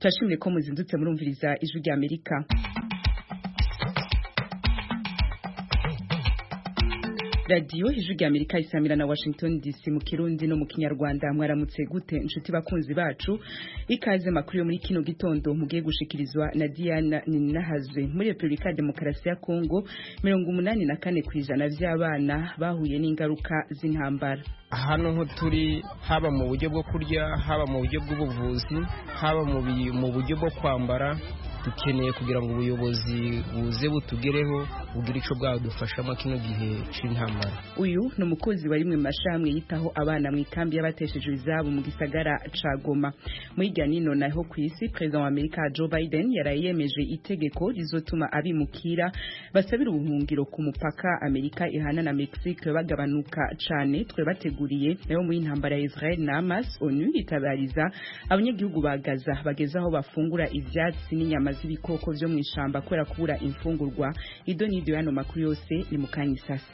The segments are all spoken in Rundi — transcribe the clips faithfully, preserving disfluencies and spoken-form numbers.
Turashimye ko muzindutse murumviriza ijwi rya Amerika. Radio ijwi rya Amerika isamira na Washington D C mu Kirundi no mu Kinyarwanda. Mwaramutse gute inshuti bakunzi bacu, ikaze makuru yo muri kino gitondo mugiye gushikirizwa na Diana Ninahazwe. Muri Republika ya Demokarasi ya Kongo mirongo umunani na kane kwijana vy'abana bahuye n'ingaruka z'intambara. Hano ho turi haba mu buryo bwo kurya, haba mu buryo bw'ubuvuzi, haba mu buryo bwo kwambara, dukeneye kugira ngo ubuyobozi buze butugereho bugira ico bwa dufasha mu kino gihe c'intambara. Uyu no mukozi bari mu mashamwe yitaho abana mu ikambi y'abateshejwe izabo mu gisagara ca Goma. Mu ijyanino naho kwisi President wa Amerika Joe Biden yarayemeje itegeko rizotuma abimukira basabira ubuhungiro ku mupaka Amerika ihana na Mexique bagabanuka cane. Twe bateguriye nayo mu intambara ya Israel na Hamas, ONU itabariza abanyagihugu ba Gaza bagezaho bafungura ivyatsi n'inyama z'ibikoko vyo mwishamba kwera kubura imfungurwa. Ido ni dio yano makuru yose ni mukanyi sasa.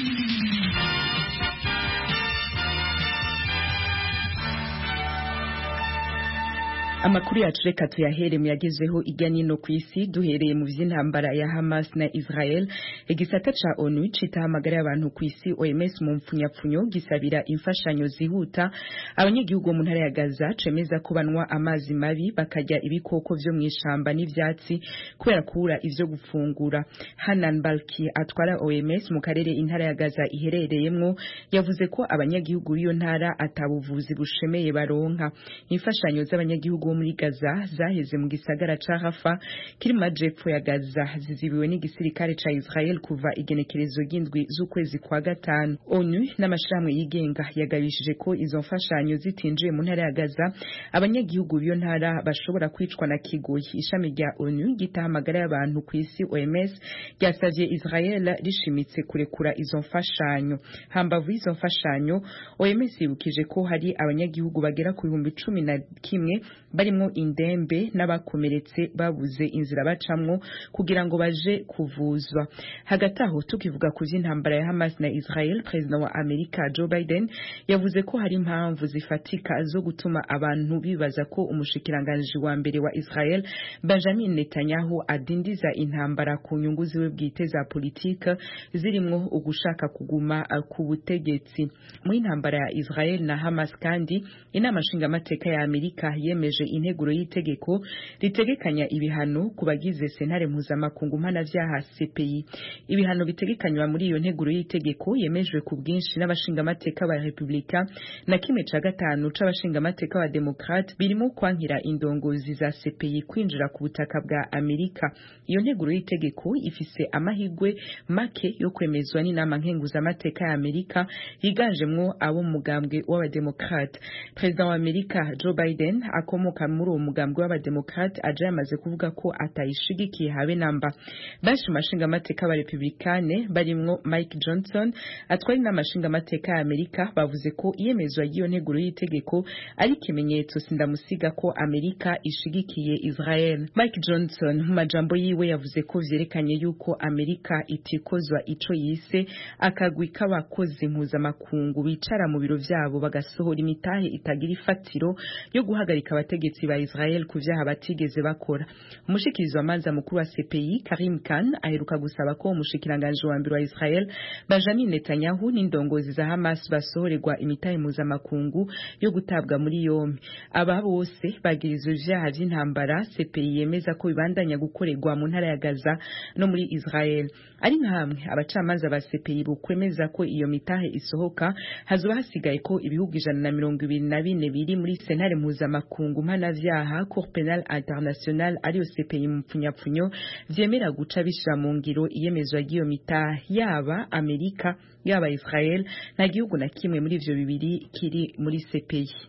Amakuru yacu reka tuyahere mu yagezeho ijyanino kwisi, duhereye mu vy'intambara ya Hamas na Israel. Igisata ca ONU citahamagara y'abantu kwisi O M S mu mpfunyapfunyo gisabira imfashanyo zihuta abanyagihugu mu ntara ya Gaza, cemeza ko banwa amazi mabi bakarya ibikoko vyo mwishamba n'ivyatsi kubera kubura ivyo gufungura. Hanan Balki atwara O M S mu karere intara ya Gaza iherereyemwo yavuze ko abanyagihugu b'iyo ntara atabuvuzi bushemeye baronka. Imfashanyo z'abanyagihugu muri Gaza zaheze mu gisagara ca Rafa kiri majepfo ya Gaza zizibiwe n'igisirikare ca Israel kuva igenekerezo ry'indwi z'ukwezi kwa gatanu. ONU n'amashirahamwe yigenga yagabishije ko izo mfashanyo zitinjiye mu ntara ya Gaza abanyagihugu b'iyo ntara bashobora kwicwa na kigoyi. Ishami rya ONU gitahamagara y'abantu kwisi O M S ryasavye Israel rishimitse kurekura izo mfashanyo. Hambavu izo mfashanyo O M S yibukije ko hari abanyagihugu bagera ku bihumbi cumi na kimwe barimo indembe n'abakomeretse babuze inzira bacamwo kugira ngo baje kuvuzwa. Hagati aho tukivuga ku vy'intambara ya Hamas na Israel, President wa Amerika Joe Biden yavuze ko hari impamvu zifatika zo gutuma abantu bibaza ko umushikiranganje wa mbere wa Israel Benjamin Netanyahu adindiza intambara ku nyungu ziwe bwite za politika zirimwo ugushaka kuguma ku butegetsi. Mu intambara ya Israel na Hamas kandi inama nshingamateka ya Amerika yemeje integuro y'itegeko ritegekanya ibihano kubagize sentare mpuzamakungu mpanavyaha C P I. Ibihano bitegekanywa muri iyo nteguro y'itegeko yemejwe ku bwinshi n'abashingamateka ba Republika na kimwe ca gatanu c'abashingamateka ba Democrat, birimo kwankira indongozi za C P I kwinjira ku butaka bwa Amerika. Iyo nteguro y'itegeko ifise amahigwe make yo kwemezwa n'inama nkenguzamateka ya Amerika yiganjemwo abo mu mugambwe w'abademocrat. President wa Amerika Joe Biden akomoka muri uwo mugambwe w'abademocrat aje yamaze kuvuga ko atayishigikiye habe namba. Bashi mashinga amateka ba Republikane barimwo Mike Johnson atwari n'amashinga amateka ya Amerika bavuze ko iyemezwa y'iyo nteguro y'itegeko ari kimenyetso sindamusiga ko Amerika ishigikiye Israel. Mike Johnson mu majambo yiwe yavuze ko vyerekanye yuko Amerika itikozwa ico yise akagwi k'abakozi mpuzamakungu bicara mu biro vyabo bagasohora imitahe itagira ifatiro yo guhagarika abategetsi ba Israel ku vyaha batigeze bakora. Umushikirizo amanza mukuru wa C P I Karim Khan aheruka gusaba ko umushikiranganje wa mbere wa Israel Benjamin Netanyahu n'indongozi za Hamas basohorerwa imitahe mpuzamakungu yo gutabwa muri yombi. Aba bose bagirizwe ivyaha vy'intambara C P I yemeza ko bibandanya gukorerwa mu ntara ya Gaza no muri Israel. Ari nkamwe abacamanza ba C P I bukwemeza ko iyo mitahe isohoka, hazoba hasigaye ko ibihugu ijana na mirongo ibiri na bine biri muri sentare mpuzamakungu mpanavyaha Cour Penal International ariyo C P I mu mpfunyapfunyo vyemera guca bishira mu ngiro iyemezwa ry'iyo mitahe. Yaba Amerika yaba Israel nta gihugu na kimwe muri ivyo bibiri kiri muri C P I.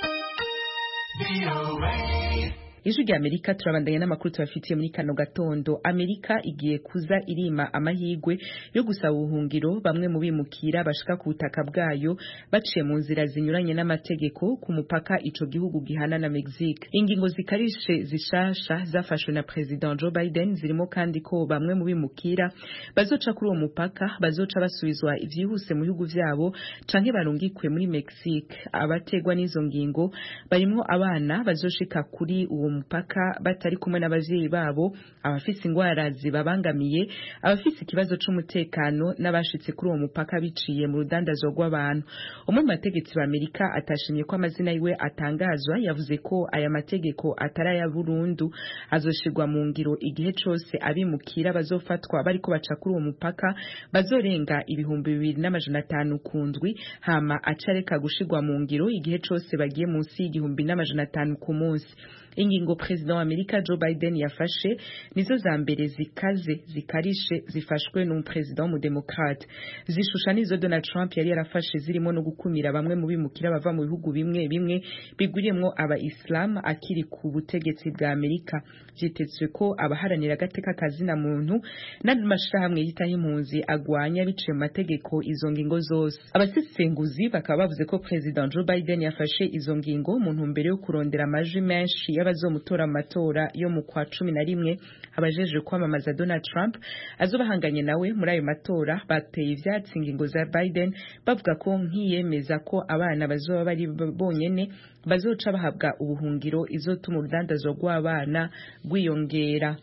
Ijwi rya Amerika turabandanya n'amakuru tubafitiye muri kano gatondo. Amerika igiye kuza irima amahigwe yo gusaba ubuhungiro bamwe mu bimukira bashika ku butaka bwayo baciye mu nzira zinyuranye n'amategeko ku mupaka ico gihugu gihana na Mexique. Ingingo zikarishe zishasha zafashwe na President Joe Biden zirimo kandi ko bamwe mu bimukira bazoca kuri uwo mupaka bazoca basubizwa ivyihuse mu bihugu vyabo canke barungikwe muri Mexique. Abategwa n'izo ngingo barimo abana bazoshika kuri uwo mupaka batari kumwe n'abavyeyi babo, abafise ingwara zibabangamiye, abafise ikibazo c'umutekano n'abashitse kuri uwo mupaka biciye mu rudandazo rw'abantu. Umwe mu bategetsi b'Amerika atashimye ko amazina yiwe atangazwa, yavuze ko aya mategeko atari ya burundu, azoshirwa mu ngiro igihe cose abimukira bazofatwa bariko baca kuri uwo mupaka bazorenga ibihumbi bibiri n'amajana atanu ku ndwi, hama acareka gushirwa mu ngiro igihe cose bagiye munsi y'igihumbi n'amajana atanu ku munsi. Ingingo President wa Amerika Joe Biden yafashe nizo za mbere zikaze zikarishe zifashwe n'umu President mu Democrat. Zishusha nizo Donald Trump yari yarafashe zirimo no gukumira bamwe mu bimukira bava mu bihugu bimwe bimwe bigwiriyemwo aba Islam akiri ku butegetsi bwa Amerika. Vyitezwe ko abaharanira agateka kazina muntu n'amashirahamwe yitaho impunzi agwanya biciye mu mategeko izo ngingo zose. Abasesenguzi bakaba bavuze ko President Joe Biden yafashe izo ngingo mu ntumbero yo kurondera amajwi menshi y'abazomutora amatora yo mu kwa cumi na rimwe. Abajeje kwamamaza Donald Trump azobahanganye nawe muri ayo matora bateye ivyatsi ingingo za Biden, bavuga ko nkiyemeza ko abana bazoba bari bonyene bazoca bahabwa ubuhungiro izotuma urudandazo rw'abana rwiyongera.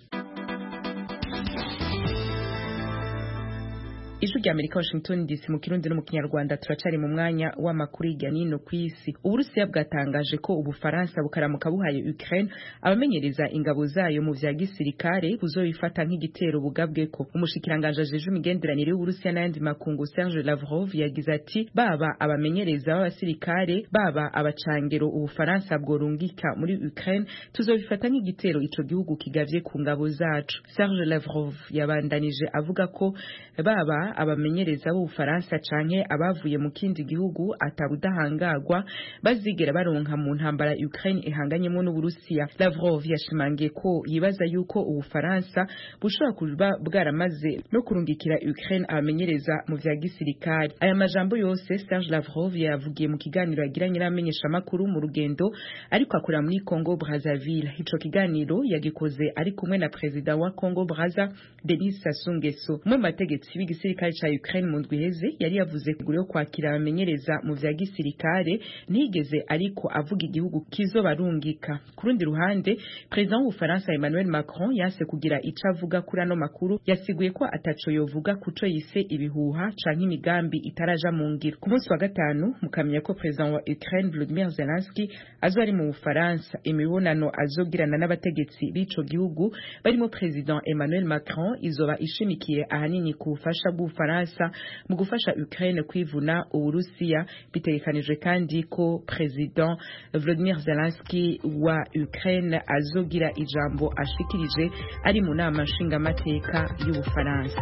Ijwi rya Amerika Washington D C mu Kirundi no mu Kinyarwanda. Turacari mu mwanya w'amakuru y'Iganino kw'isi. Uburusiya bwatangaje ko Ubufaransa bukaramuka buhaye Ukraine abamenyereza ingabo zayo mu vya gisirikare buzobifata nk'igitero bugabweko. Umushikiranganje ajeje imigenderanire y'Uburusiya n'ayandi makungu Serge Lavrov yagize ati baba abamenyereza b'abasirikare baba abacangero Ubufaransa bworungika muri Ukraine tuzobifata nk'igitero ico gihugu kigavye ku ngabo zacu. Serge Lavrov yabandanije avuga ko baba abamenyereza b'Ubufaransa canke abavuye mu kindi gihugu atabudahangagwa bazigera baronka mu ntambara Ukraine ihanganyemo n'Uburusiya. Lavrov yashimangiye ko yibaza yuko Ubufaransa bushobora kuba bwaramaze no kurungikira Ukraine abamenyereza mu vya gisirikare. Aya majambo yose Serge Lavrov yavugiye mu kiganiro yagiranye n'amenyesha makuru mu rugendo ariko akora muri Congo Brazzaville. Ico kiganiro yagikoze ari kumwe na President wa Congo Brazza Denis Sassou Nguesso. Mu mategeko y'igisirikare ca Ukraine mu ndwi heze yari yavuze kugura yo kwakira abamenyereza mu vya gisirikare, ntigeze ariko avuga igihugu kizobarungika. Ku rundi ruhande President w'Ubufaransa Emmanuel Macron yase kugira ico avuga kuri ano makuru, yasiguye ko ataco yovuga kuco yise ibihuha canke imigambi itaraja mu ngiro. Ku munsi wa gatanu mukamenya ko President wa Ukraine Volodymyr Zelensky azari mu Bufaransa. Imibonano azogirana n'abategetsi b'ico gihugu barimo President Emmanuel Macron izoba ishimikiye ahanini ku bufasha bw'Ubufaransa mu gufasha Ukraine kwivuna Uburusiya. Bitegekanijwe kandi ko President Volodymyr Zelensky wa Ukraine azogira ijambo ashikirije ari mu nama nshingamateka y'Ubufaransa.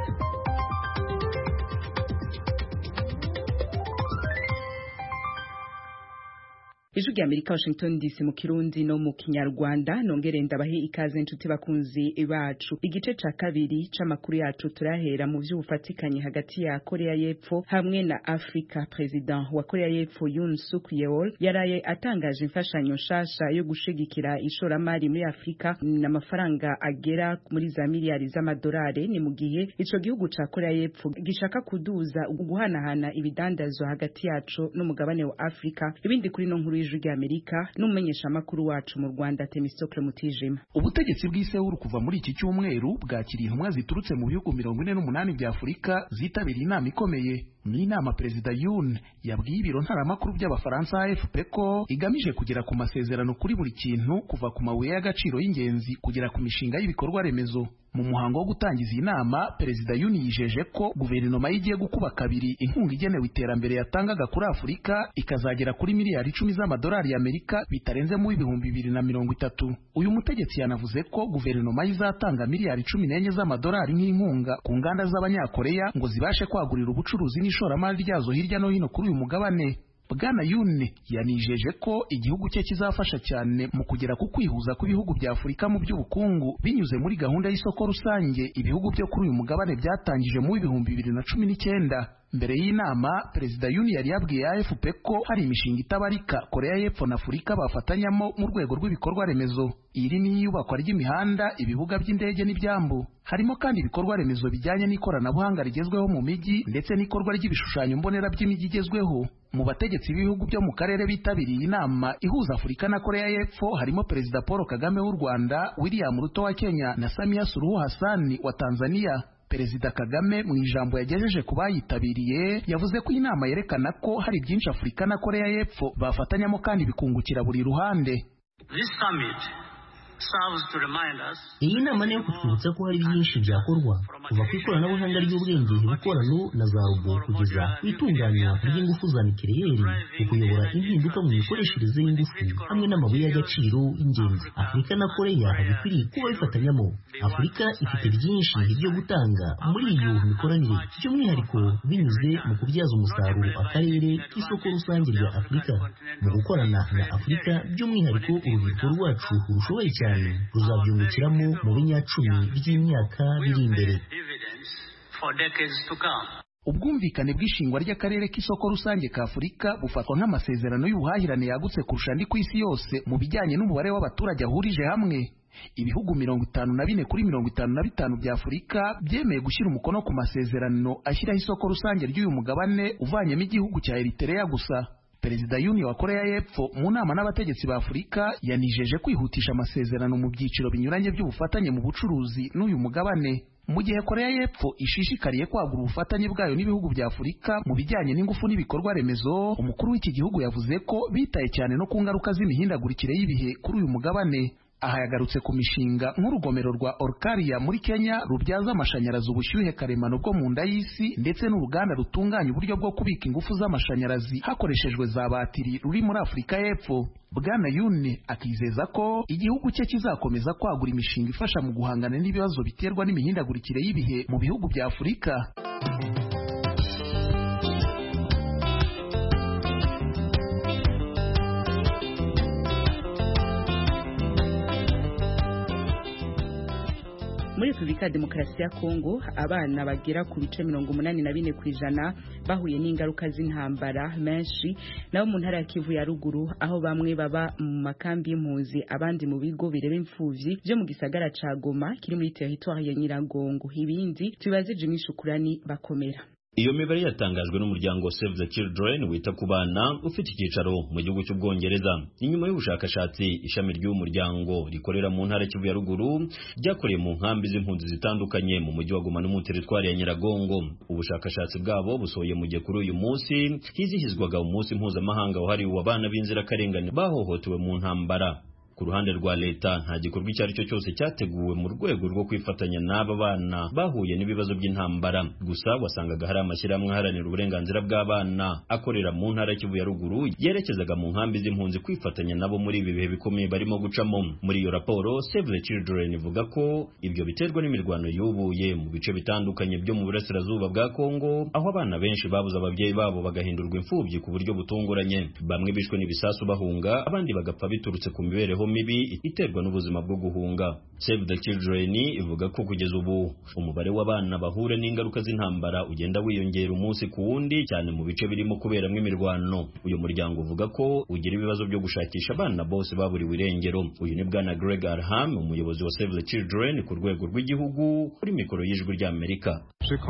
Ijwi rya Amerika Washington D C mu Kirundi no mu Kinyarwanda. Nongere ndabahe ikaze inshuti bakunzi bacu. Igice ca kabiri c'amakuru yacu turahera mu vy'ubufatikanye hagati ya Korea y'Epfo hamwe na Afrika. President wa Korea y'Epfo Yoon Suk Yeol yaraye atangaje imfashanyo nshasha yo gushigikira ishoramari muri Afrika n'amafaranga agera muri za miliyari z'amadolari. Ni mu gihe ico gihugu ca Korea y'Epfo gishaka kuduza guhanahana ibidandazo hagati yaco n'umugabane wa Afrika. Ibindi kuri no nkuru y'Ijwi rya Amerika n'umumenyesha makuru wacu mu Rwanda Temistocle Mutijima. Ubutegetsi bw'Iseul kuva muri iki cyumweru bwakiriye intumwa ziturutse mu bihugu mirongo ine n'umunani bya Afurika zitabiriye inama ikomeye. Ni inama Perezida Yoon yabwiye ibiro ntaramakuru by'Abafaransa A F P ko igamije kugera ku masezerano kuri buri kintu kuva ku mabuye y'agaciro y'ingenzi kugera ku mishinga y'ibikorwa remezo. Mu muhango wo gutangiza inama, Perezida Yoon yijeje ko guverinoma igiye gukuba kabiri inkunga igenewe iterambere yatangaga kuri Afurika ikazagera kuri miliyari icumi z'amadolari y'Amerika bitarenze mu ibihumbi bibiri na mirongo itatu. Uyu mutegetsi yanavuze ko guverinoma izatanga miliyari cumi n'enye z'amadolari nk'inkunga ku nganda z'Abanyakoreya ngo zibashe kwagurira ubucuruzi n'ishoramari ryazo hirya no hino kuri uyu mugabane. Bwana Yoon yanijeje ko igihugu cye kizafasha cyane mu kugera ku kwihuza kw'ibihugu bya Afurika mu by'ubukungu binyuze muri gahunda y'isoko rusange ibihugu byo kuri uyu mugabane byatangije mu ibihumbi bibiri na cumi n'icyenda. Mbere y'inama Perezida Yoon yari yabwiye A F P ko hari imishinga itabarika Korea y'Epfo na Afurika bafatanyamo mu rwego rw'ibikorwa remezo. Iri ni iyubakwa ry'imihanda, ibibuga by'indege n'ibyambu. Harimo kandi ibikorwa remezo bijyanye n'ikoranabuhanga rigezweho mu mijyi ndetse n'ikorwa ry'ibishushanyo mbonera by'imijyi igezweho. Mu bategetsi b'ibihugu byo mu karere bitabiriye inama ihuza Afurika na Korea y'Epfo harimo Perezida Paul Kagame w'u Rwanda, William Ruto wa Kenya na Samia Suluhu Hassan wa Tanzania. Perezida Kagame mu ijambo yagejeje ku bayitabiriye yavuze ko inama yerekana ko hari byinshi Afurika na Korea y'Epfo bafatanyamo kandi bikungukira buri ruhande. This summit serves to remind us. Iyi nama niyo kutwibutsa ko hari byinshi byakorwa kuva ku ikoranabuhanga ry'ubwenge ibikorano na za robo kugeza ku itunganywa ry'ingufu za nucleaire ku kuyobora impinduka mu mikoreshereze y'ingufu hamwe n'amabuye y'agaciro y'ingenzi. Afurika na Korea bikwiriye kuba bifatanyamo. Afurika ifite byinshi byo gutanga muri iyo mikoranire, by'umwihariko binyuze mu kubyaza umusaruro akarere k'isoko rusange rya Afurika. Mu gukorana na Afurika by'umwihariko urubyiruko rwacu rushoboye cyane ruzabyungukiramo mu binyacumi by'imyaka biri imbere. Ubwumvikane bw'ishingwa ry'akarere k'isoko rusange ka Afurika bufatwa nk'amasezerano y'ubuhahirane yagutse kurusha andi ku isi yose mu bijyanye n'umubare w'abaturage ahurije hamwe. Ibihugu mirongo itanu na bine kuri mirongo itanu na bitanu bya Afurika byemeye gushyira umukono ku masezerano ashyiraho isoko rusange ry'uyu mugabane uvanyemo igihugu cya Eritrea gusa. Perezida Yoon wa Korea y'Epfo mu nama n'abategetsi ba Afurika yanijeje kwihutisha amasezerano mu byiciro binyuranye by'ubufatanye mu bucuruzi n'uyu mugabane. Mu gihe Korea y'Epfo ishishikariye kwagura ubufatanye bwayo n'ibihugu bya Afurika mu bijyanye n'ingufu n'ibikorwa remezo, umukuru w'iki gihugu yavuze ko bitaye cyane no ku ngaruka z'imihindagurikire y'ibihe kuri uyu mugabane. Aha yagarutse ku mishinga nk'urugomero rwa Olkaria muri Kenya rubyaza amashanyarazi ubushyuhe karemano bwo mu nda y'isi ndetse n'uruganda rutunganya uburyo bwo kubika ingufu z'amashanyarazi hakoreshejwe za batiri ruri muri Afurika y'Epfo. Bwana Yoon akizeza ko igihugu cye kizakomeza kwagura imishinga ifasha mu guhangana n'ibibazo biterwa n'imihindagurikire y'ibihe mu bihugu bya Afurika. Muri Republika ya Demokarasi ya Kongo abana bagera ku bice mirongo umunani na bine kwijana bahuye n'ingaruka z'intambara menshi nabo mu ntara ya Kivu ya ruguru, aho bamwe baba mu makambi y'impunzi abandi mu bigo bireba imfuvyi byo mu gisagara ca Goma kiri muri territoire ya Nyiragongo. Ibindi tubaze Jimmy Shukurani bakomera. Iyo mibare yatangajwe n'umuryango Save the Children wita ku bana ufite icyicaro mu gihugu cy'Ubwongereza. Inyuma y'ubushakashatsi ishami ry'uwo muryango rikorera mu ntara Kivu ya ruguru ryakoreye mu nkambi z'impunzi zitandukanye mu mujyi wa Goma no mu territoire ya Nyiragongo. Ubushakashatsi bwabo busohoye mu gihe kuri uyu munsi hizihizwaga umunsi mpuzamahanga wahariwe abana b'inzirakarengane bahohotewe mu ntambara. Ku ruhande rwa leta nta gikorwa icyo ari cyo cyose cyateguwe mu rwego rwo kwifatanya n'aba bana bahuye n'ibibazo by'intambara. Gusa wasangaga hari amashyirahamwe aharanira uburenganzira bw'abana akorera mu ntara Kivu ya ruguru yerekezaga mu nkambi z'impunzi kwifatanya nabo muri ibi bihe bikomeye barimo gucamo. Muri iyo raporo Save the Children ivuga ko ibyo biterwa n'imirwano yubuye mu bice bitandukanye byo mu burasirazuba bwa Kongo, aho abana benshi babuze ababyeyi babo bagahindurwa imfubyi ku buryo butunguranye. Bamwe bishwe n'ibisasu bahunga, abandi bagapfa biturutse ku mibereho mibi iterwa n'ubuzima bwo guhunga. Save the Children ivuga ko kugeza ubu umubare w'abana bahura n'ingaruka z'intambara ugenda wiyongera umunsi ku wundi cyane mu bice birimo kuberamo imirwano. Uyu muryango uvuga ko ugira ibibazo byo gushakisha abana bose baburiwe irengero. Uyu ni Bwana Greg Arham, umuyobozi wa Save the Children ku rwego rw'igihugu, kuri mikoro y'Ijwi ry'Amerika.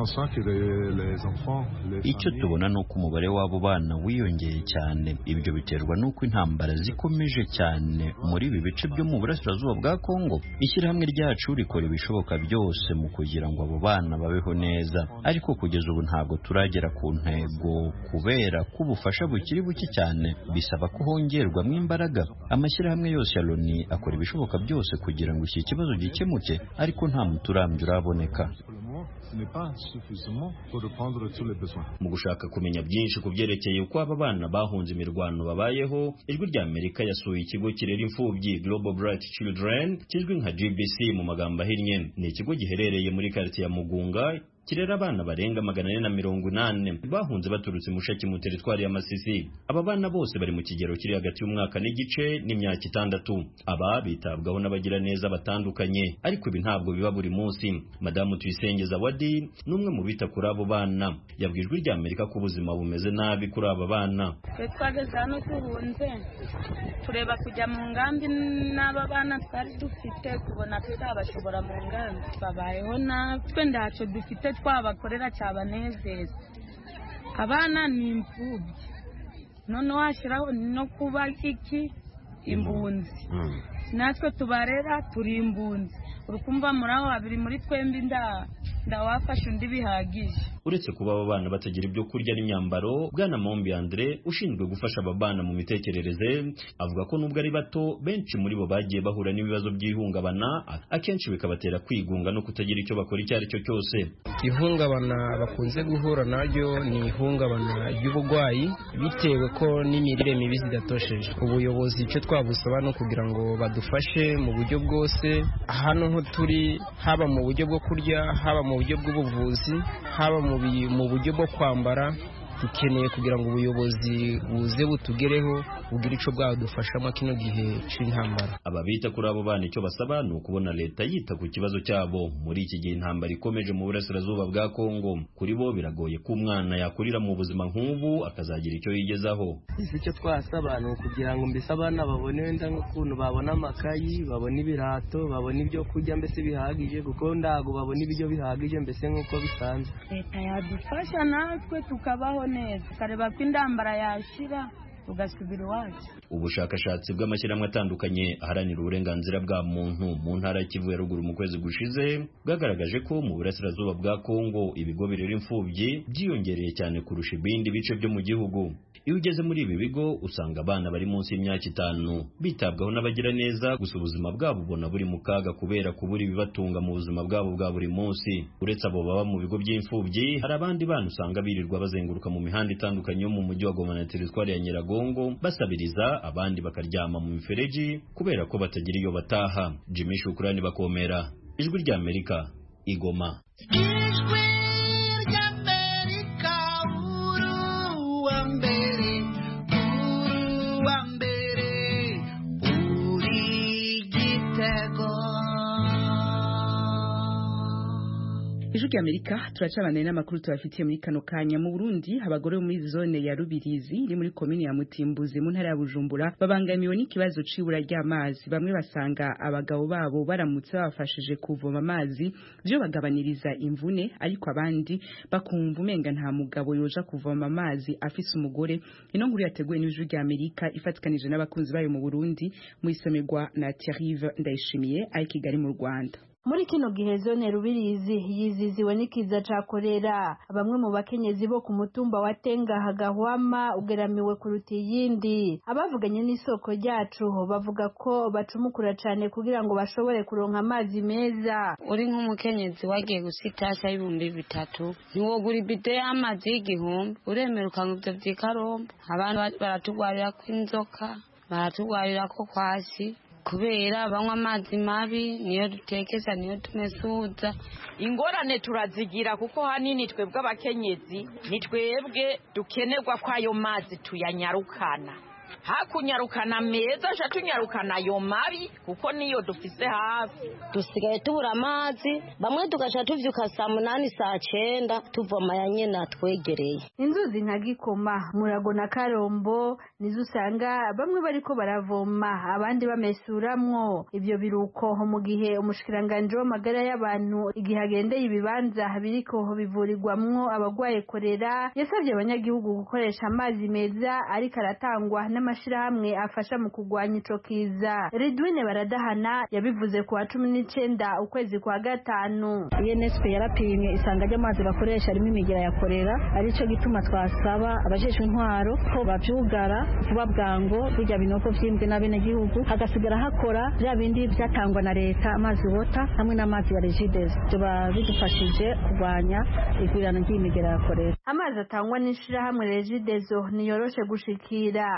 Icyo tubona ni uko umubare w'abo bana wiyongeye cyane. Ibyo biterwa n'uko intambara zikomeje cyane muri ibi bice byo mu burasirazuba bwa Kongo. Ishyirahamwe ryacu rikora ibishoboka byose mu kugira ngo abo bana babeho neza, ariko kugeza ubu ntabwo turagera ku ntego kubera ko ubufasha bukiri buke cyane. Bisaba ko hongerwamo imbaraga. Amashyirahamwe yose ya Loni akora ibishoboka byose kugira ngo iki kibazo gikemuke, ariko nta muturambyo uraboneka. Mu gushaka kumenya byinshi ku byerekeye uko aba bana bahunze imirwano babayeho, Ijwi ry'Amerika yasuye ikigo kirera imfubyi Global Bright Children kizwi nka G B C mu magambo ahinnye. Ni ikigo giherereye muri quartier ya Mugunga kirera abana barenga magana ane na mirongo inani bahunze baturutse Mushaki mu teritwari ya Masisi. Aba bana bose bari mu kigero kiri hagati y'umwaka n'igice n'imyaka itandatu. Aba bitabwaho n'abagira neza batandukanye, ariko ibi ntabwo biba buri munsi. Madamu Tuyisengeza Wadi Zawadi n'umwe mu bita kuri abo bana yabwijwe rya Amerika ko ubuzima bumeze nabi kuri aba bana. Twageze hano tuhunze tureba kujya mu ngambi n'aba bana twari dufite kubona tutabashobora mu ngambi babayeho natwe ndaco dufite twabakorera cyabanezeza. Abana ni imfubyi none washiraho no kuba iki imbunzi natwe tubarera turi imbunzi urukumva muraho habiri muri twembi nda ndawafasha undi bihagije. Uretse kuba aba bana batagira ibyo kurya n'imyambaro, Bwana Mombi Andre ushinzwe gufasha aba bana mu mitekerereze avuga ko nubwo ari bato benshi muri bo bagiye bahura n'ibibazo by'ihungabana akenshi bikabatera kwigunga no kutagira icyo bakora icyo ari cyo cyose. Ihungabana bakunze guhura naryo ni ihungabana ry'ubugwayi bitewe ko n'imirire mibi zidatosheje. Ubuyobozi icyo twabusaba no kugira ngo badufashe mu buryo bwose hano nko turi, haba mu buryo bwo kurya, haba mu buryo bw'ubuvuzi, haba mu buryo bwo kwambara. Dukeneye kugira ngo ubuyobozi buze butugereho bugira ico bwadufashamo kino gihe c'intambara. Aba bita kuri abo bana icyo basaba ni ukubona leta yita ku kibazo cyabo muri iki gihe intambara ikomeje mu burasirazuba bwa Kongo. Kuri bo biragoye ko umwana yakurira mu buzima nk'ubu akazagira icyo yigezaho. Icyo twasaba ni ukugira ngo mbese abana babone wenda nk'ukuntu babona amakayi, babona ibirato, babona ibyo kurya mbese bihagije, kuko ndago babona ibyo bihagije mbese nk'uko bisanzwe. Leta yadufasha natwe tukabaho neza kareba ko indambara yashira ugasubira iwacu. Ubushakashatsi bw'amashyirahamwe atandukanye aharanira uburenganzira bwa muntu mu ntara ya Kivu ya ruguru mu kwezi gushize bwagaragaje ko mu burasirazuba bwa Kongo ibigo birera imfubyi byiyongereye cyane kurusha ibindi bice byo mu gihugu. Iyo ugeze muri ibi bigo usanga abana bari munsi y'imyaka itanu bitabwaho n'abagira neza, gusa ubuzima bwabo ubona buri mu kaga kubera kubura ibibatunga mu buzima bwabo bwa buri munsi. Uretse abo baba mu bigo by'imfubyi, hari abandi bana usanga birirwa bazenguruka mu mihanda itandukanye yo mu mujyi wa Goma na teritwari ya Nyiragongo basabiriza, abandi bakaryama mu mifereji kubera ko batagira iyo bataha. Jimmy Shukrani Bakomera, Ijwi rya Amerika, Igoma. Ijwi rya Amerika, uru wa mbere, uru wa mbere, uri Gitego. Ijwi rya Amerika turacabana n'amakuru tubafitiye muri kano kanya. Mu Burundi abagore bo muri zone ya Rubirizi iri muri komine ya Mutimbuzi mu ntara ya Bujumbura babangamiwe n'ikibazo c'ibura ry'amazi. Bamwe basanga abagabo babo baramutse babafashije kuvoma amazi byo bagabaniriza imvune, ariko abandi bakumva umenga nta mugabo yoja kuvoma amazi afise umugore. Ino nkuru yateguwe n'Ijwi rya Amerika ifatikanije n'abakunzi bayo mu Burundi mu isomerwa na Thierry Ndayishimiye ari Kigali mu Rwanda. Muri kino gihe zone Rubirizi yiziziwe n'ikiza ca kolera. Bamwe mu bakenyezi bo ku mutumba wa Tenga Hagahwama ugeramiwe kuruta iyindi. Abavuganye n'isoko ryacu bavuga ko bacumukura cane kugira ngo bashobore kuronka amazi meza. Uri nk'umukenyezi wagiye gusitasha ibihumbi bitatu ntiwogura ibido y'amazi y'igihumbi, uremera ukanga ivyo vy'ikarombo. Abantu baratugwarira ko inzoka, baratugwarira ko kwasi kubera banywa amazi mabi, niyo dutekeza niyo tumesuza. Ingorane turazigira kuko hanini twebwe abakenyezi ni twebwe dukenerwa kwa ayo mazi tuyanyarukana. Hakunyarukana meza sha tunyarukana ayo mabi kuko niyo dufise hafi. Dusigaye tubura amazi, bamwe tugasha tuvyuka saa munani saa cenda tuvoma yanyena twegereye. Inzuzi nka Gikoma, Murago na Karombo nizo usanga bamwe bariko baravoma abandi bamesuramwo. Ivyo biruko mu gihe umushikiranganje w'amagara y'abantu igihe agendeye ibibanza biriko bivurirwamwo abagwaye kolera yasabye abanyagihugu gukoresha amazi meza ariko aratangwa n'amashirahamwe afasha mu kugwanya ico kiza. Redwine Baradahana yabivuze ku wa cumi n'icenda ukwezi kwa gatanu. I N S P yarapimye isanga ry'amazi bakoresha arimo imigera ya kolera, arico gituma twasaba abajejwe intwaro ko bavyugara vuba bwango bijya binoko vyimbwe n'abene gihugu, hagasigara hakora bya bindi byatangwa na leta, amazi wota hamwe n'amazi ya Regides, byo bidufashije kugwanya igwirana ry'imigera ya kolera. Amazi atangwa n'ishirahamwe Regides niyoroshe gushikira. Abanye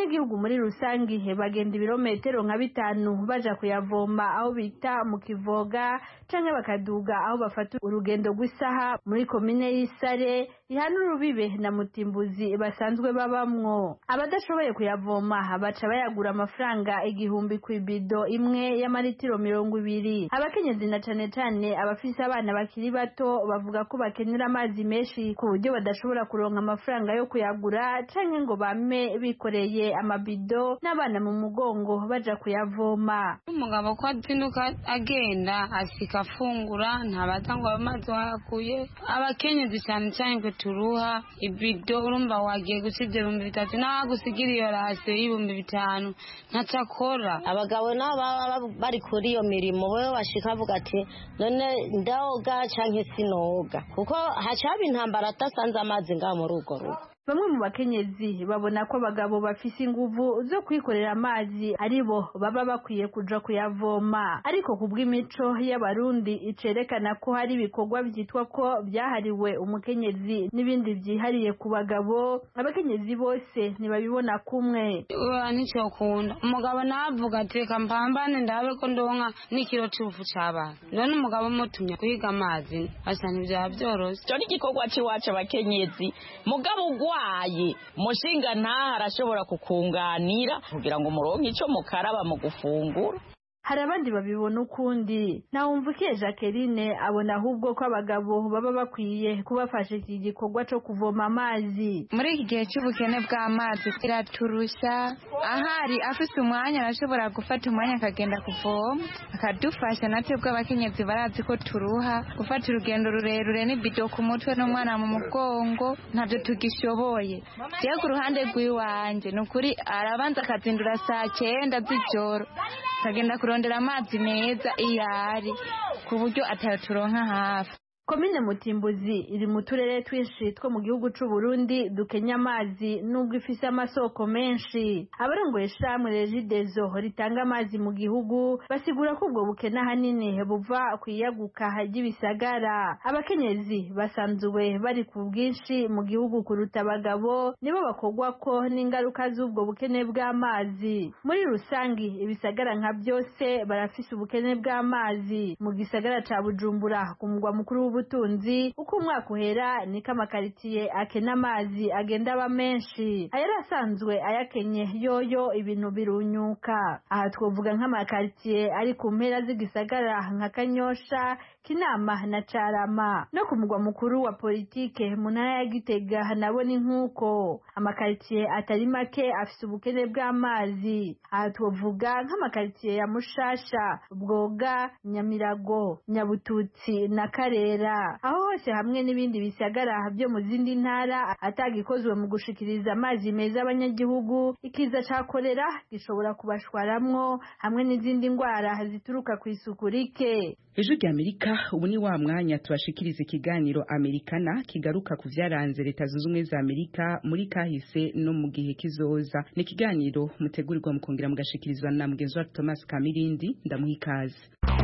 abanyagihugu muri rusangi bagenda ibirometero nka bitanu baja kuyavoma aho bita mu Kivoga canke bakaduga aho bafata urugendo rw'isaha muri komine y'Isare ihana urubibe na Mutimbuzi basanzwe babamwo. Abadashoboye kuyavoma baca bayagura amafaranga igihumbi kw'ibido imwe y'amaritiro mirongo ibiri. Abakenyezi na cane cane abafise abana bakiri bato bavuga ko bakenera amazi menshi ku buryo badashobora kuronka amafaranga yo kuyagura canke ngo bame bikoreye amabido n'abana mu mugongo baja kuyavoma. Umugabo ko azinduka agenda asika afungura ntabaza ngo amazi wakuye. Abakenyezi cyane cyane ko turuha ibido urumva wagiye gusize ibihumbi bitatu nagusigira iyo rasiyo y'ibihumbi bitanu ntacakora. Abagabo nabo bari kuri iyo mirimo wewe washika avuga ati none ndaoga canke sinoga kuko hacaba intambara atasanze amazi ngaho muri urwo rugo. Bamwe mu bakenyezi babona ko abagabo bafise inguvu zo kwikorera amazi aribo baba bakwiye kuja kuyavoma, ariko kubw'imico y'abarundi icerekana ko hari ibikorwa vyitwa ko byahariwe umukenyezi n'ibindi vyihariye ku bagabo. Abakenyezi bose ntibabibona kumwe. Nico kunda umugabo navuga ati reka mpambane ndabe ko ndonka n'ikiro cy'ufu c'abana. None umugabo mutumye kuhiga amazi asa n'ivya byorose. Cyo n'igikorwa ciwacu abakenyezi mugabo aye mushinga ntaha arashobora kukunganira kugira ngo muronke ico mukaraba mu gufungura. Hari abandi babibona ukundi. Nawumvukiye Jacqueline abona ahubwo ko abagabo baba bakwiye kubafasha iki gikorwa cyo kuvoma amazi. Muri iki gihe cy'ubukene bw'amazi kiraturusha, ahari afite umwanya arashobora gufata umwanya akagenda kuvoma akadufasha. Natwe bw'abakenyezi barazi ko turuha gufata urugendo rurerure n'ibido ku mutwe n'umwana mu mugongo ntabyo tugishoboye. Je ku ruhande rw'iwanje nukuri arabanza akazindura saa cyenda z'ijoro akagenda kurondera amazi meza iyari ku buryo ataturonka hafi. Komine Mutimbuzi iri mu turere twinshi two mu gihugu c'u Burundi dukenya amazi nubwo ifise amasoko menshi. Abarongoye shamwe Regideso ritanga amazi mu gihugu basigura ko ubwo bukene hanini buva kwiyaguka ry'ibisagara. Abakenyezi basanzwe bari ku bwinshi mu gihugu kuruta abagabo nibo bakogwa ko n'ingaruka z'ubwo bukene bw'amazi. Muri rusangi ibisagara nka byose barafise ubukene bw'amazi. Mu gisagara ca Bujumbura ku mugwa mukuru ubutunzi uko umwaka uhera niko amakaritiye akena amazi agenda aba menshi. Ayarasanzwe ayakenye yoyo ibintu birunyuka. Aha twovuga nk'amakaritiye ari ku mpera z'igisagara nka Kanyosha, Kinama na Carama. No ku mugwa mukuru wa politike mu ntara ya Gitega nabo ni nk'uko amakaritiye atari make afise ubukene bw'amazi. Aha twovuga nk'amakaritiye ya Mushasha, Bwoga, Nyamirago, Nyabututsi na Karera. Aho hose hamwe n'ibindi bisagara byo mu zindi ntara atagikozwe mu gushikiriza amazi meza abanyagihugu, ikiza ca kolera gishobora kubashwaramwo hamwe n'izindi ngwara zituruka ku isuku rike. Ejo ry'Amerika ubu ni wa mwanya tubashikiriza ikiganiro Amerikana kigaruka ku vyaranze leta zunze ubumwe za Amerika muri kahise no mu gihe kizoza. Ni ikiganiro mutegurirwa mukongera mugashikirizwa na mugenzi wacu Thomas Kamirindi. Ndamuha ikaze.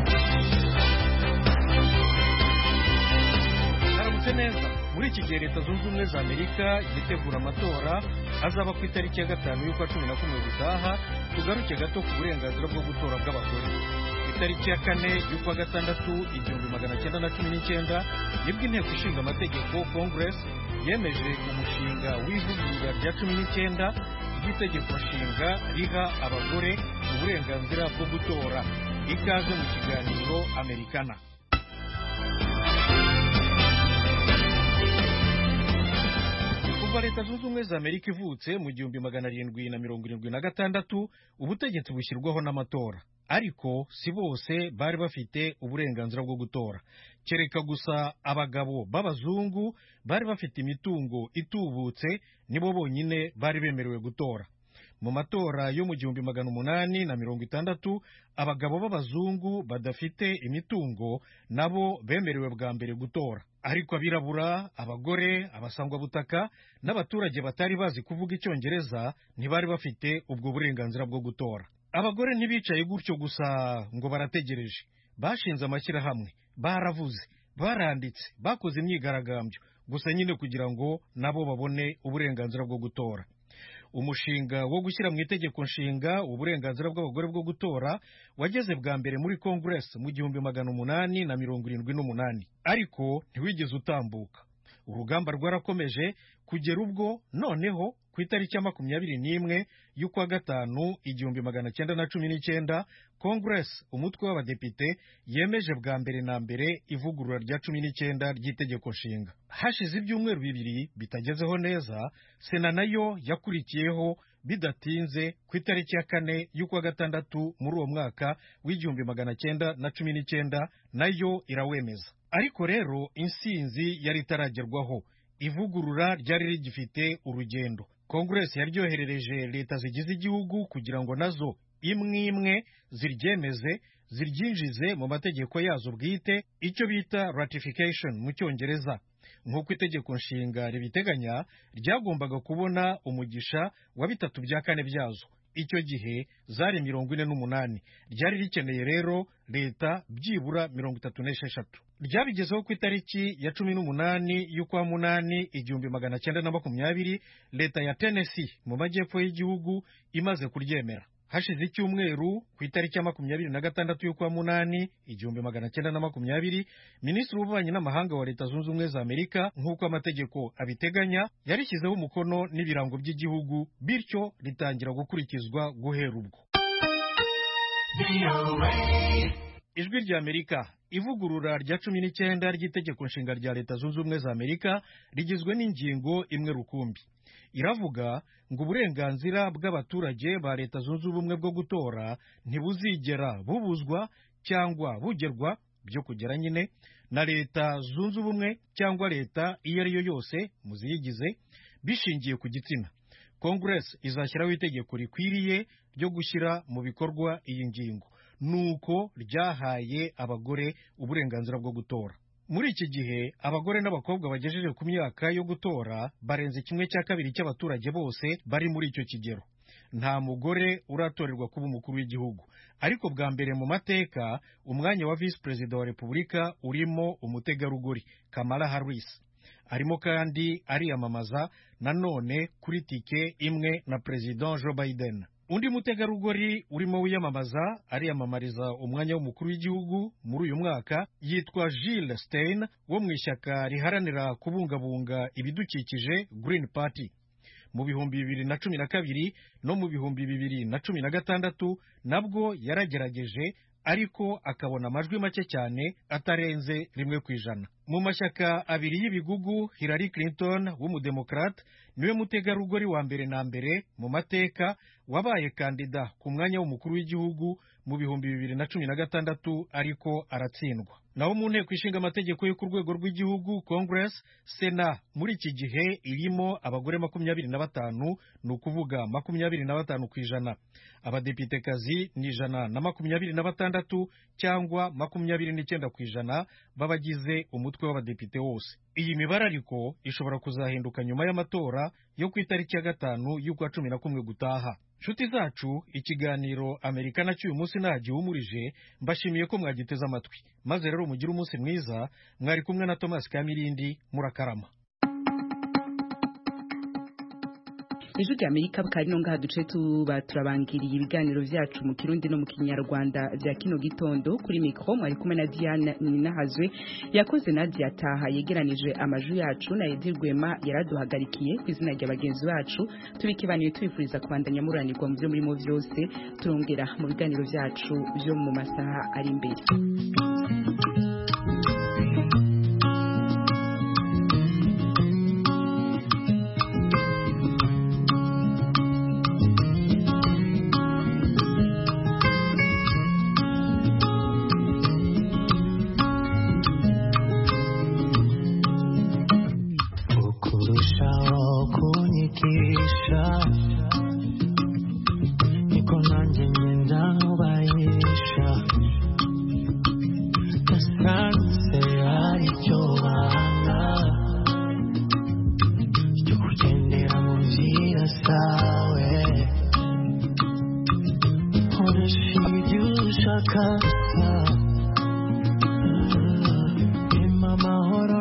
Neza muri iki gihe leta zunze ubumwe za Amerika yitegura amatora azaba ku itariki ya gatanu y'ukwa cumi na kumwe gutaha. Tugaruke gato ku burenganzira bwo gutora bw'abagore. Itariki ya kane y'ukwa gatandatu igihumbi magana cyenda na cumi n'icyenda nibwo inteko ishinga amategeko Congress yemeje umushinga w'ivugurura rya cumi n'icyenda ry'itegeko nshinga riha abagore uburenganzira bwo gutora. Ikaze mu kiganiro Amerikana. Kuva leta zunze ubumwe za Amerika ivutse mu gihumbi magana arindwi na mirongo irindwi na gatandatu ubutegetsi bushyirwaho n'amatora, ariko si bose bari bafite uburenganzira bwo gutora. Kereka gusa abagabo b'abazungu bari bafite imitungo itubutse nibo bonyine bari bemerewe gutora. Mu matora yo mu gihumbi magana umunani na mirongo itandatu abagabo b'abazungu badafite imitungo nabo bemerewe bwa mbere gutora, ariko abirabura, abagore, abasangwabutaka n'abaturage batari bazi kuvuga icyongereza ntibari bafite ubwo burenganzira bwo gutora. Abagore ntibicaye gutyo gusa ngo barategereje, bashinze amashyirahamwe, baravuze, baranditse, bakoze imyigaragambyo gusa nyine kugira ngo nabo babone uburenganzira bwo gutora. umushinga wo gushyira mu itegeko nshinga uburenganzira bw'abagore bwo gutora wageze bwa mbere muri Congress mu gihumbi magana umunani na mirongo irindwi n'umunani ariko ntiwigeze utambuka. Urugamba rwarakomeje kugera ubwo noneho ku itariki ya makumyabiri n'imwe y'ukwa gatanu igihumbi magana cyenda na cumi n'icyenda Congress umutwe w'abadepite yemeje bwa mbere na mbere ivugurura rya cumi n'icyenda ry'itegeko nshinga. Hashize ibyumweru bibiri bitagezeho neza, Sena nayo yakurikiyeho bidatinze ku itariki ya kane y'ukwa gatandatu muri uwo mwaka w'igihumbi magana cyenda na cumi n'icyenda nayo irawemeza. Ariko rero insinzi yari itaragerwaho, ivugurura ryari rigifite urugendo. Congress yaryoherereje leta zigize igihugu kugira ngo nazo imwe imwe ziryemeze ziryinjize mu mategeko yazo bwite, icyo bita ratification mu Cyongereza. Nk'uko itegeko nshinga ribiteganya, ryagombaga kubona umugisha wa bitatu bya kane byazo. Icyo gihe zari mirongo ine n'umunani, ryari rikeneye rero leta byibura mirongo itatu n'esheshatu. Ryabigezeho ku itariki ya cumi n'umunani y'ukwa munani igihumbi magana cyenda na makumyabiri, leta ya Tennessee mu majyepfo y'igihugu imaze kuryemera. Hashize icyumweru ku itariki ya makumyabiri na gatandatu y'ukwa munani igihumbi magana cyenda na makumyabiri, minisitiri w'ububanyi n'amahanga wa Leta Zunze Ubumwe za Amerika nk'uko amategeko abiteganya yarishyizeho umukono n'ibirango by'igihugu, bityo ritangira gukurikizwa guhera ubwo. Ijwi rya Amerika, ivugurura rya cumi n'icyenda ry'itegeko nshinga rya Leta Zunze Ubumwe za Amerika rigizwe n'ingingo imwe rukumbi. Iravuga ngo uburenganzira bw'abaturage ba Leta Zunze Ubumwe bwo gutora ntibuzigera bubuzwa cyangwa bugerwa byo kugera nyine na Leta Zunze Ubumwe cyangwa leta iyo ari yo yose muziyigize bishingiye ku gitsina. Congress izashyiraho itegeko rikwiriye ryo gushyira mu bikorwa iyi ngingo, nuko ryahaye abagore uburenganzira bwo gutora. Muri iki gihe abagore n'abakobwa bagejeje ku myaka yo gutora barenze kimwe cya kabiri cy'abaturage bose bari muri icyo kigero. Nta mugore uratorerwa kuba umukuru w'igihugu, ariko bwa mbere mu mateka umwanya wa Vice Perezida wa Repubulika urimo umutegarugori Kamala Harris. Arimo kandi ariyamamaza nanone kuri tike imwe na President Joe Biden. Undi mutegarugori urimo wiyamamaza ariyamamariza umwanya w'umukuru w'igihugu muri uyu mwaka yitwa Jill Stein wo mu ishyaka riharanira kubungabunga ibidukikije Green Party. Mu bihumbi bibiri na cumi na kabiri no mu bihumbi bibiri na cumi na gatandatu nabwo yaragerageje, ariko akabona amajwi make cyane atarenze rimwe ku ijana. Mu mashyaka abiri y'ibigugu, Hillary Clinton w'umudemokrate niwe mutegarugori wa mbere na mbere mu mateka wabaye kandida ku mwanya w'umukuru w'igihugu mu bihumbi bibiri na cumi na gatandatu, ariko aratsindwa. Naho mu nteko ishinga amategeko yo ku rwego rw'igihugu Congress, Sena muri iki gihe irimo abagore makumyabiri na batanu, ni ukuvuga makumyabiri na batanu ku ijana. Abadepitekazi ni ijana na makumyabiri na batandatu cyangwa makumyabiri n'icyenda ku ijana b'abagize umutwe w'abadepite wose. Iyi mibare ariko ishobora kuzahinduka nyuma y'amatora yo ku itariki ya gatanu y'ukwa cumi na kumwe gutaha. Nshuti zacu, ikiganiro Amerika nacyo uyu munsi nagihumurije, mbashimiye ko mwagiteze amatwi. Maze rero mugire umunsi mwiza. Mwari kumwe na Thomas Kamirindi, murakarama. Ijwi rya Amerika bukari no ngaha duce tuba turabangiriye ibiganiro vyacu mu Kirundi no mu Kinyarwanda vya kino gitondo. Kuri mikro mwari kumwe na Diane Ninahazwe, yakoze Nadia Taha yegeranije amajwi yacu, na Edir Rwema yaraduhagarikiye. Ku izina rya bagenzi bacu tubikibaniye twifuriza kubandanya muranirwa mu byo murimo vyose. Turongera mu biganiro vyacu byo mu masaha ari imbere.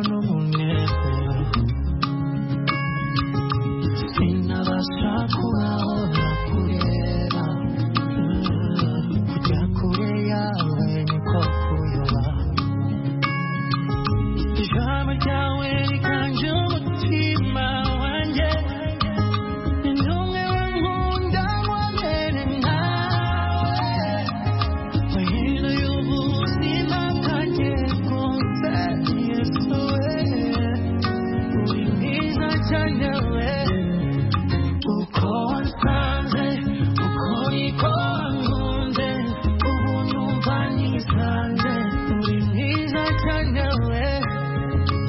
Sinabasha kuba ryawe